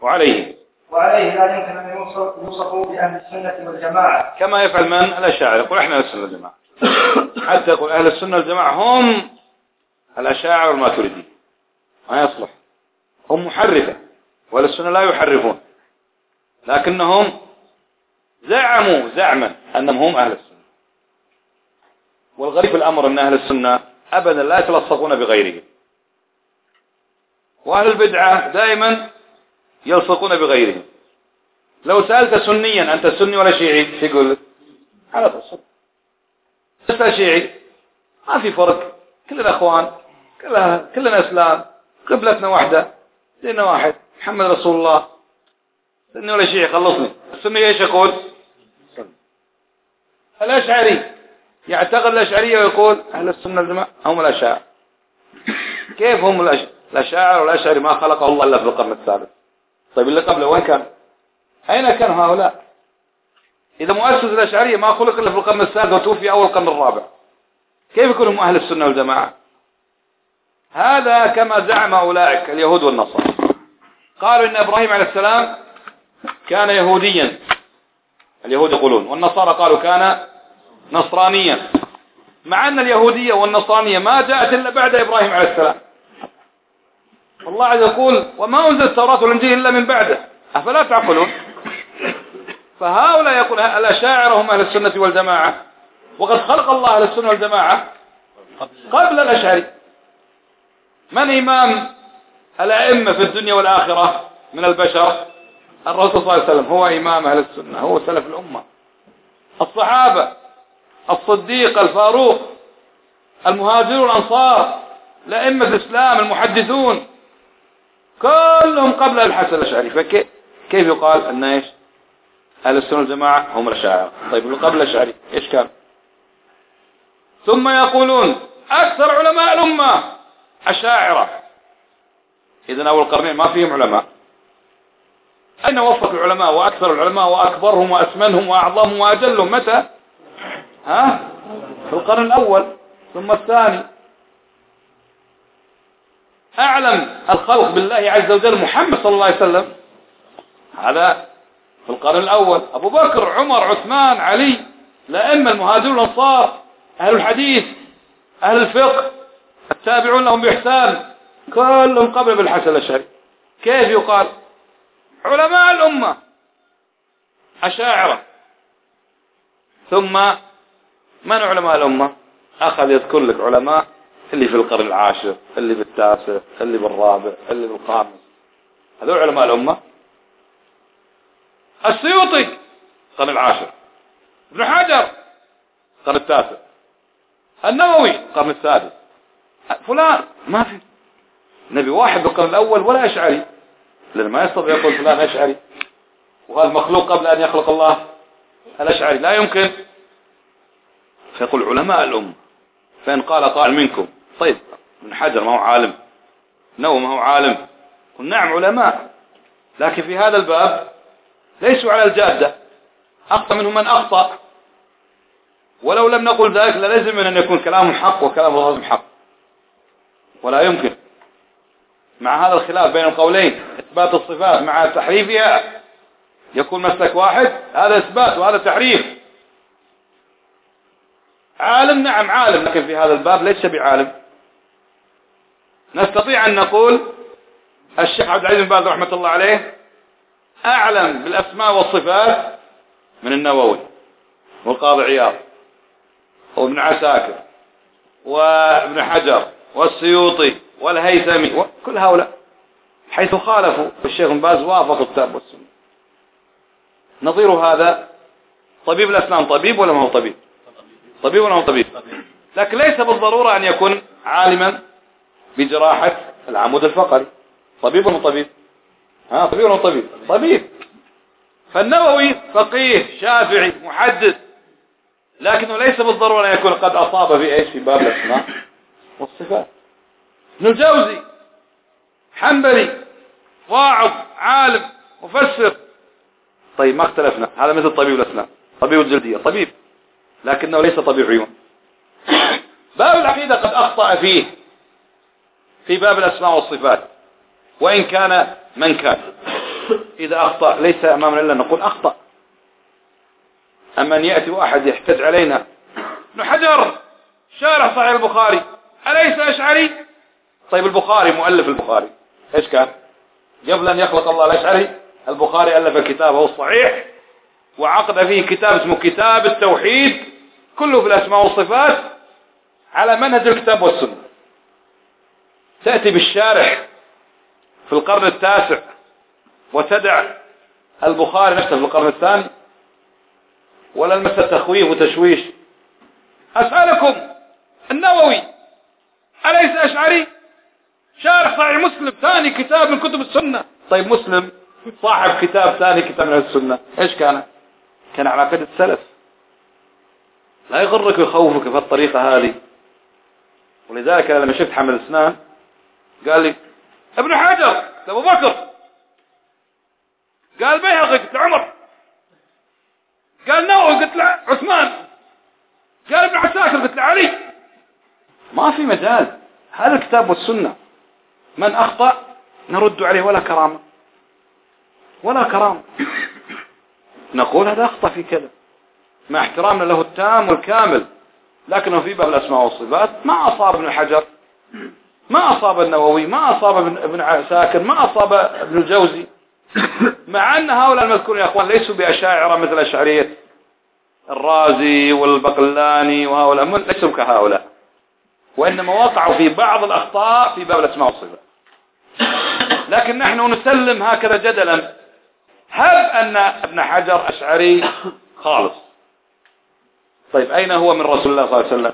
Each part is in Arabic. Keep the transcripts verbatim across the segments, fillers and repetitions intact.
وعليه وعليه لا يمكن أن يوصفوا بأهل السنة والجماعة كما يفعل من الأشاعرة، يقول إحنا أهل السنة والجماعة، حتى يقول أهل السنة والجماعة هم الأشاعرة والماتريدية، ما يصلح، هم محرفة، وأهل السنة لا يحرفون، لكنهم زعموا زعما أنهم هم أهل السنة. والغريب الأمر أن أهل السنة أبدا لا يتلصقون بغيرهم، وأهل البدعة دائما يلصقون بغيرهم. لو سألت سنيا أنت سني ولا شيعي يقول لك على تصل، تسأل شيعي ما في فرق، كلنا أخوان، كلنا, كلنا إسلام، قبلتنا واحدة، ديننا واحد، محمد رسول الله، سني ولا شيعي خلصني. السني ايش يقول؟ الأشعري يعتقد الأشعرية ويقول أهل السنة والجماعة هم الأشاعرة. كيف هم الأشاعرة والأشعري؟ ما خلقه الله إلا في القرن السابع. طيب اللي قبله وين كان؟ أين كانوا هؤلاء؟ إذا مؤسس الأشعرية ما خلق إلا في القرن السابع وتوفي أول القرن الرابع، كيف يكونوا هم أهل السنة والجماعة؟ هذا كما زعم أولئك اليهود والنصارى، قالوا إن إبراهيم عليه السلام كان يهوديا، اليهود يقولون، والنصارى قالوا كان نصرانيا، مع أن اليهودية والنصرانية ما جاءت إلا بعد إبراهيم عليه السلام. الله عز يقول وما أنزل التوراة والإنجيل إلا من بعده، أفلا تعقلون؟ فهؤلاء يقول الأشاعرة هم أهل السنة والجماعة، وقد خلق الله أهل السنة والجماعة قبل الأشعري. من إمام الأئمة في الدنيا والآخرة من البشر؟ الرسول صلى الله عليه وسلم هو إمام أهل السنة، هو سلف الأمة. الصحابة، الصديق، الفاروق، المهاجرون، الأنصار، الأئمة الإسلام، المحدثون، كلهم قبل الحسن الأشعري. فكيف يقال أن إيش أهل السنة والجماعة هم الأشاعرة؟ طيب قبل الأشعري إيش كان؟ ثم يقولون أكثر علماء الأمة أشاعرة. إذن أول القرنين ما فيهم علماء. أين وفق العلماء وأكثر العلماء وأكبرهم وأسمنهم وأعظمهم وأجلهم؟ متى؟ ها؟ في القرن الأول ثم الثاني. أعلم الخلق بالله عز وجل محمد صلى الله عليه وسلم، هذا في القرن الأول. أبو بكر، عمر، عثمان، علي، الأئمة المهاجرون الأنصار، أهل الحديث، أهل الفقه، التابعون لهم بإحسان، كلهم قبل بالحسن الأشعري. كيف يقال علماء الأمة أشاعرة؟ ثم من علماء الأمة؟ أخذ يذكر لك علماء اللي في القرن العاشر، اللي بالتاسع، اللي بالرابع، اللي بالخامس، هذول علماء الأمة. السيوطي القرن العاشر، ابن حجر القرن التاسع، النووي القرن السادس، فلان. ما في نبي واحد بالقرن الأول ولا أشعري، لأن ما يستطيع يقول فلان أشعري وهذا مخلوق قبل أن يخلق الله الأشعري، لا يمكن. فيقول علماء الأمة. فإن قال قائل منكم طيب ابن حجر ما هو عالم، نووي ما هو عالم، قل نعم علماء، لكن في هذا الباب ليسوا على الجادة، أخطأ منهم من أخطأ، ولو لم نقل ذلك لازم من أن يكون كلامهم حق وكلام غيرهم حق، ولا يمكن مع هذا الخلاف بين القولين إثبات الصفات مع تحريفها يكون مسلك واحد، هذا إثبات وهذا تحريف. عالم نعم عالم، لكن في هذا الباب ليس بعالم. نستطيع أن نقول الشيخ عبد العزيز بن باز رحمة الله عليه أعلم بالأسماء والصفات من النووي والقاضي عياض وابن عساكر وابن حجر والسيوطي والهيثمي وكل هؤلاء، حيث خالفوا الشيخ بن باز وافقوا الكتاب والسنة. نظير هذا طبيب الأسنان، طبيب ولا ما هو طبيب؟ طبيب ولا ما هو طبيب؟ لكن ليس بالضرورة أن يكون عالما بجراحة العمود الفقري. طبيب ولا طبيب؟ ها طبيب ولا طبيب؟ طبيب. فالنووي فقيه شافعي محدث، لكنه ليس بالضرورة أن يكون قد أصاب في إيش في باب الأسماء والصفات. ابن الجوزي حنبلي واعظ عالم مفسر. طيب ما اختلفنا، هذا مثل طبيب الأسنان، طبيب الجلدية طبيب، لكنه ليس طبيب عيون. باب العقيدة قد أخطأ فيه في باب الأسماء والصفات، وإن كان من كان، إذا أخطأ ليس أمامنا إلا نقول أخطأ. أما أن يأتي واحد يحتج علينا ابن حجر شارح صحيح البخاري أليس أشعري؟ طيب البخاري مؤلف البخاري إيش كان؟ قبل أن يخلق الله الأشعري البخاري ألف كتابه الصحيح وعقد فيه كتاب اسمه كتاب التوحيد كله في الأسماء والصفات على منهج الكتاب والسنة. تأتي بالشارح في القرن التاسع وتدع البخاري نفسه في القرن الثاني، ولا المسألة تخويف وتشويش. أسألكم النووي أليس أشعري؟ شارح صحيح مسلم ثاني كتاب من كتب السنة. طيب مسلم صاحب كتاب ثاني كتاب من السنة إيش كان؟ كان على عقيدة السلف. لا يغرك ويخوفك في الطريقة هذه. ولذلك لما شفت حمل الأسنان قال لي ابن حجر أبو بكر، قال بيهقي قلت له عمر، قال نووي قلت له عثمان، قال ابن عساكر قلت له علي. ما في مجال. هذا الكتاب والسنة من أخطأ نرد عليه ولا كرامة ولا كرامة. نقول هذا أخطأ في كذا مع احترامنا له التام والكامل، لكنه في باب الأسماء والصفات ما أصاب ابن حجر، ما أصاب النووي، ما أصاب ابن عساكر، ما أصاب ابن الجوزي، مع أن هؤلاء المذكورين يا أخوان ليسوا بأشاعرة مثل أشعرية الرازي والبقلاني وهؤلاء، ليسوا كهؤلاء، وإنما وقعوا في بعض الأخطاء في باب الأسماء والصفات. لكن نحن نسلم هكذا جدلا، هب أن ابن حجر أشعري خالص. طيب أين هو من رسول الله صلى الله عليه وسلم؟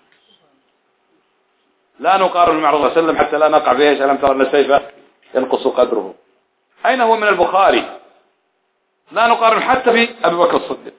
لا نقارن مع رسول الله صلى الله عليه وسلم حتى لا نقع فيه ألم ترى أن السيف ينقص قدره. أين هو من البخاري؟ لا نقارن حتى بأبي بكر الصديق.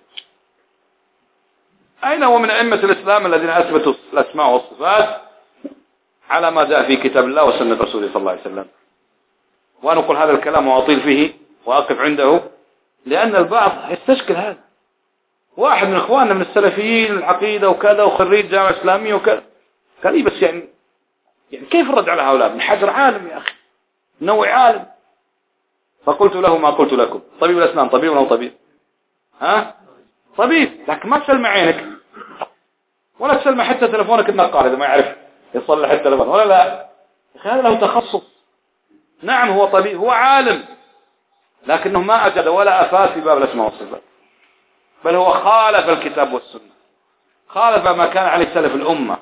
أين هو من أئمة الإسلام الذين أثبتوا الأسماء والصفات على ما جاء في كتاب الله وسنة رسوله صلى الله عليه وسلم؟ ونقول هذا الكلام وأطيل فيه وأقف عنده، لأن البعض يستشكل هذا. واحد من إخواننا من السلفيين العقيدة وكذا وخريج جامعة إسلامية وكذا قال لي بس يعني يعني كيف الرد على هؤلاء؟ ابن حجر عالم يا أخي، نووي عالم. فقلت له ما قلت لكم، طبيب الأسنان طبيب ولا طبيب؟ ها؟ طبيب، لكن ما تسلم عينك ولا تسلم حتى تلفونك النقال إذا ما يعرف يصلح التلفون ولا لا. هذا له تخصص. نعم هو طبيب، هو عالم، لكنه ما أجد ولا أفاد في باب الأسماء والصفات، بل هو خالف الكتاب والسنة، خالف ما كان عليه سلف الأمة.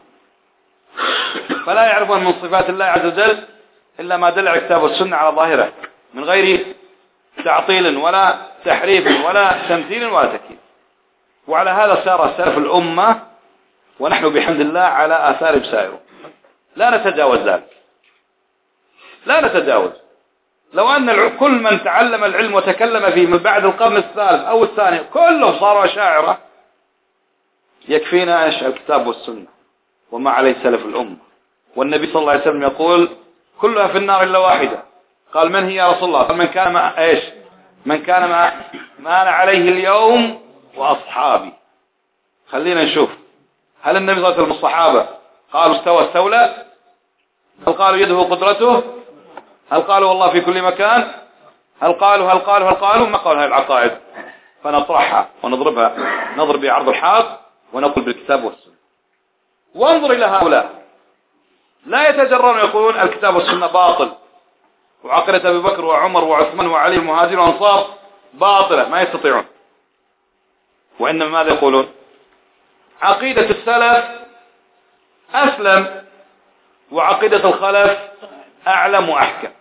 فلا يعرفون من صفات الله عز وجل إلا ما دل على الكتاب والسنة على ظاهره من غير تعطيل ولا تحريف ولا تمثيل ولا تكييف. وعلى هذا سار سلف الأمة، ونحن بحمد الله على آثار سائره، لا نتجاوز ذلك، لا نتجاوز. لو أن كل من تعلم العلم وتكلم فيه من بعد القرن الثالث أو الثاني كله صاروا أشاعرة، يكفينا إيش؟ الكتاب والسنة وما عليه سلف الأمة. والنبي صلى الله عليه وسلم يقول كلها في النار إلا واحدة. قال من هي يا رسول الله؟ قال من كان ما إيش؟ من كان ما ما أنا عليه اليوم وأصحابي. خلينا نشوف هل النبي صلى الله عليه وسلم الصحابة قالوا استوى استولى؟ هل قالوا يده قدرته؟ هل قالوا والله في كل مكان؟ هل قالوا هل قالوا هل قالوا؟ ما قالوا هاي العقائد. فنطرحها ونضربها، نضرب بعرض الحائط ونقول بالكتاب والسنة. وانظر إلى هؤلاء لا يتجرون يقولون الكتاب والسنة باطل، وعقيدة أبي بكر وعمر وعثمان وعلي المهاجر والأنصار باطلة، ما يستطيعون. وإنما ماذا يقولون؟ عقيدة السلف أسلم وعقيدة الخلف أعلم وأحكم.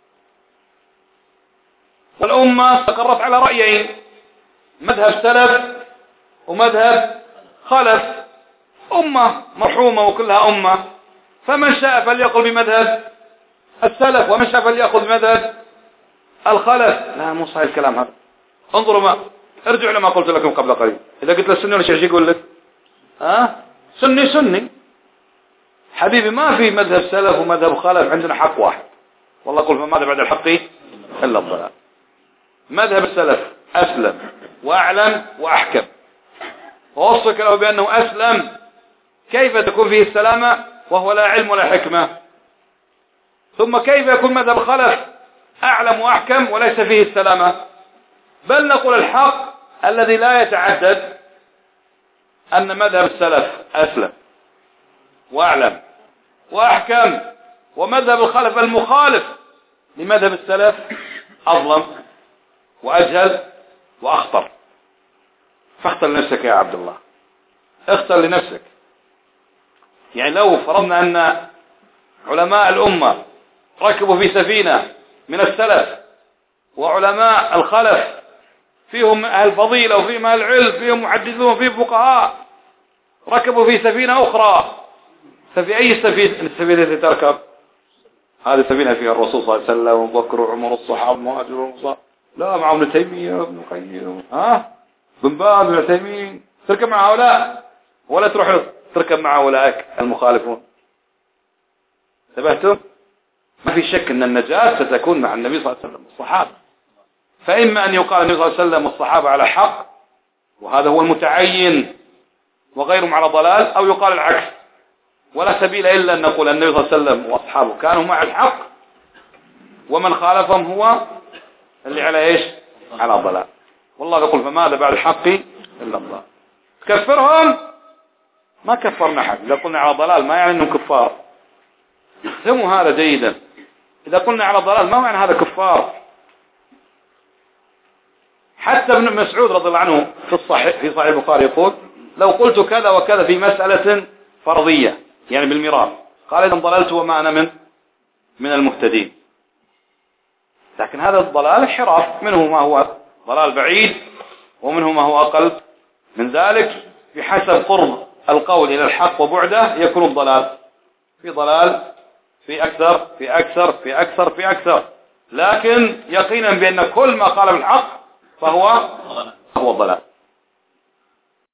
والأمة استقرت على رأيين، مذهب سلف ومذهب خلف. أمة مرحومة وكلها أمة، فمن شاء فليقل بمذهب السلف ومن شاء فليأخذ بمذهب الخلف. لا مو صحيح الكلام هذا. انظروا ما ارجعوا لما قلت لكم قبل قليل. إذا قلت للسني ولا شيء يقول لك ها سني سني حبيبي، ما في مذهب سلف ومذهب خلف، عندنا حق واحد. والله قل فماذا بعد الحق إلا الضلال. مذهب السلف أسلم وأعلم وأحكم، ووصفك له بأنه أسلم. كيف تكون فيه السلامة وهو لا علم ولا حكمة؟ ثم كيف يكون مذهب الخلف أعلم وأحكم وليس فيه السلامة، بل نقول الحق الذي لا يتعدد أن مذهب السلف أسلم وأعلم وأحكم، ومذهب الخلف المخالف لمذهب السلف أظلم وأجهل وأخطر. فاختر لنفسك يا عبد الله، اختر لنفسك. يعني لو فرضنا أن علماء الأمة ركبوا في سفينة من السلف، وعلماء الخلف فيهم أهل فضيلة وفيهم أهل علم، فيهم محدثون وفيهم فقهاء، ركبوا في سفينة أخرى، ففي أي السفينة التي تركب؟ هذه السفينة فيها الرسول صلى الله عليه وسلم وأبو بكر وعمر الصحابة المهاجرين والأنصار، لا مع ابن تيمية وابن القيم ها بن باز وابن تيمية، تركب مع هؤلاء ولا تروح تركب مع أولئك المخالفون؟ انتبهتم؟ ما في شك أن النجاة ستكون مع النبي صلى الله عليه وسلم والصحابة. فإما أن يقال النبي صلى الله عليه وسلم والصحابة على حق وهذا هو المتعين وغيرهم على ضلال، أو يقال العكس، ولا سبيل إلا أن نقول النبي صلى الله عليه وسلم وأصحابه كانوا مع الحق ومن خالفهم هو اللي على إيش؟ على ضلال. والله يقول فماذا بعد الحق إلا الله. كفرهم؟ ما كفرنا أحد. إذا قلنا على ضلال ما يعني أنهم كفار، افهموا هذا جيدا. إذا قلنا على ضلال ما معنى هذا كفار. حتى ابن مسعود رضي الله عنه في الصحيح في صحيح البخاري يقول لو قلت كذا وكذا في مسألة فرضية يعني بالميراث، قال إذا ضللت وما أنا من من المهتدين. لكن هذا الضلال انحراف، منه ما هو ضلال بعيد ومنه ما هو أقل من ذلك، بحسب قرب القول إلى الحق وبعده يكون الضلال. في ضلال في أكثر في أكثر في أكثر في أكثر، لكن يقينا بأن كل ما قال بالحق فهو هو الضلال.